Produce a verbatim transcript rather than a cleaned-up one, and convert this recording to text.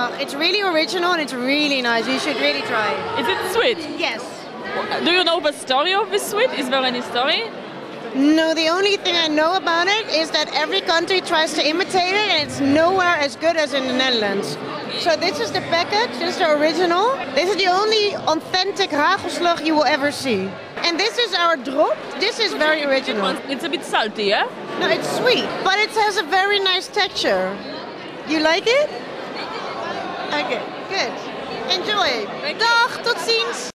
Uh, it's really original and it's really nice. You should really try it. Is it sweet? Yes. Do you know the story of this sweet? Is there any story? No, the only thing I know about it is that every country tries to imitate it and it's nowhere as good as in the Netherlands. So this is the package, this is the original. This is the only authentic hagelslag you will ever see. And this is our drop. This is very original. It's a bit salty, yeah? No, it's sweet, but it has a very nice texture. You like it? Okay, good. Enjoy. Dag, tot ziens.